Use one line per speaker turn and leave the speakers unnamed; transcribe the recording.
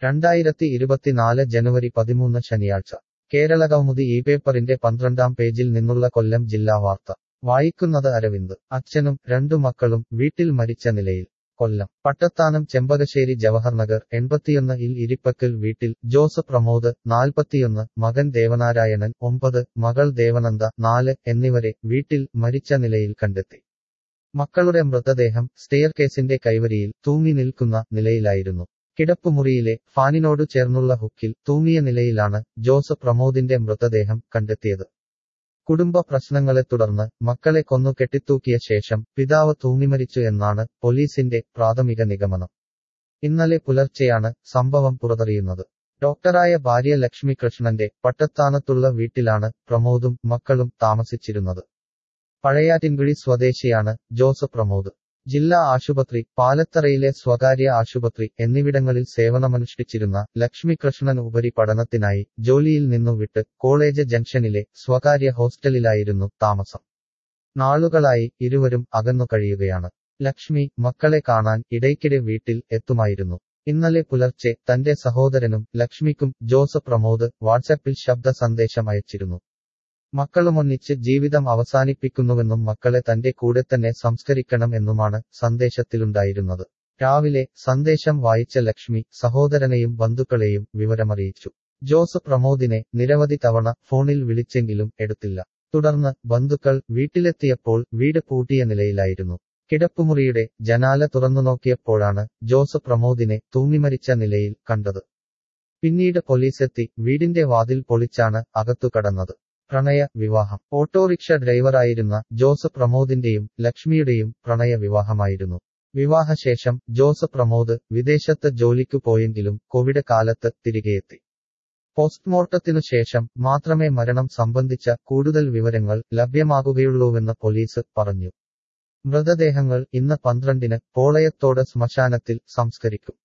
2024 ജനുവരി 13 ശനിയാഴ്ച കേരളകൗമുദി ഈ പേപ്പറിന്റെ 12-ാം പേജിൽ നിന്നുള്ള കൊല്ലം ജില്ലാ വാർത്ത വായിക്കുന്നത് അരവിന്ദ്. അച്ഛനും രണ്ടു മക്കളും വീട്ടിൽ മരിച്ച നിലയിൽ. കൊല്ലം പട്ടത്താനം ചെമ്പകശ്ശേരി ജവഹർനഗർ 81-ൽ ഇരിപ്പക്കൽ വീട്ടിൽ ജോസ് പ്രമോദ് 41, മകൻ ദേവനാരായണൻ 9, മകൾ ദേവനന്ദ 4 എന്നിവരെ വീട്ടിൽ മരിച്ച നിലയിൽ കണ്ടെത്തി. മക്കളുടെ മൃതദേഹം സ്റ്റെയർകേസിന്റെ കൈവരിയിൽ തൂങ്ങി നിൽക്കുന്ന നിലയിലായിരുന്നു. കിടപ്പുമുറിയിലെ ഫാനിനോടു ചേർന്നുള്ള ഹുക്കിൽ തൂങ്ങിയ നിലയിലാണ് ജോസ് പ്രമോദിന്റെ മൃതദേഹം കണ്ടെത്തിയത്. കുടുംബ പ്രശ്നങ്ങളെ തുടർന്ന് മക്കളെ കൊന്നു കെട്ടിത്തൂക്കിയ ശേഷം പിതാവ് തൂങ്ങിമരിച്ചു എന്നാണ് പോലീസിന്റെ പ്രാഥമിക നിഗമനം. ഇന്നലെ പുലർച്ചെയാണ് സംഭവം പുറത്തറിയുന്നത്. ഡോക്ടറായ ഭാര്യ ലക്ഷ്മി കൃഷ്ണന്റെ പട്ടത്താനത്തുള്ള വീട്ടിലാണ് പ്രമോദും മക്കളും താമസിച്ചിരുന്നത്. പഴയാറ്റിൻകുഴി സ്വദേശിയാണ് ജോസ് പ്രമോദ്. ജില്ലാ ആശുപത്രി, പാലത്തറയിലെ സ്വകാര്യ ആശുപത്രി എന്നിവിടങ്ങളിൽ സേവനമനുഷ്ഠിച്ചിരുന്ന ലക്ഷ്മി കൃഷ്ണൻ ഉപരിപഠനത്തിനായി ജോലിയിൽ നിന്നു വിട്ട് കോളേജ് ജംഗ്ഷനിലെ സ്വകാര്യ ഹോസ്റ്റലിലായിരുന്നു താമസം. നാളുകളായി ഇരുവരും അകന്നു കഴിയുകയാണ്. ലക്ഷ്മി മക്കളെ കാണാൻ ഇടയ്ക്കിടെ വീട്ടിൽ എത്തുമായിരുന്നു. ഇന്നലെ പുലർച്ചെ തന്റെ സഹോദരനും ലക്ഷ്മിക്കും ജോസ് പ്രമോദ് വാട്സാപ്പിൽ ശബ്ദ സന്ദേശം അയച്ചിരുന്നു. മക്കളുമൊന്നിച്ച് ജീവിതം അവസാനിപ്പിക്കുന്നുവെന്നും മക്കളെ തന്റെ കൂടെ തന്നെ സംസ്കരിക്കണം എന്നുമാണ് സന്ദേശത്തിലുണ്ടായിരുന്നത്. രാവിലെ സന്ദേശം വായിച്ച ലക്ഷ്മി സഹോദരനെയും ബന്ധുക്കളെയും വിവരമറിയിച്ചു. ജോസ് പ്രമോദിനെ നിരവധി തവണ ഫോണിൽ വിളിച്ചെങ്കിലും എടുത്തില്ല. തുടർന്ന് ബന്ധുക്കൾ വീട്ടിലെത്തിയപ്പോൾ വീട് പൂട്ടിയ നിലയിലായിരുന്നു. കിടപ്പുമുറിയുടെ ജനാല തുറന്നുനോക്കിയപ്പോഴാണ് ജോസ് പ്രമോദിനെ തൂങ്ങിമരിച്ച നിലയിൽ കണ്ടത്. പിന്നീട് പോലീസെത്തി വീടിന്റെ വാതിൽ പൊളിച്ചാണ് അകത്തു കടന്നത്. പ്രണയ വിവാഹം. ഓട്ടോറിക്ഷ ഡ്രൈവറായിരുന്ന ജോസ് പ്രമോദിന്റെയും ലക്ഷ്മിയുടെയും പ്രണയ വിവാഹമായിരുന്നു. വിവാഹശേഷം ജോസ് പ്രമോദ് വിദേശത്ത് ജോലിക്കു പോയെങ്കിലും കോവിഡ് കാലത്ത് തിരികെയെത്തി. പോസ്റ്റ്മോർട്ടത്തിനു ശേഷം മാത്രമേ മരണം സംബന്ധിച്ച കൂടുതൽ വിവരങ്ങൾ ലഭ്യമാകുകയുള്ളൂവെന്ന് പോലീസ് പറഞ്ഞു. മൃതദേഹങ്ങൾ ഇന്ന് 12-ന് പോളയത്തോട് ശ്മശാനത്തിൽ സംസ്കരിക്കും.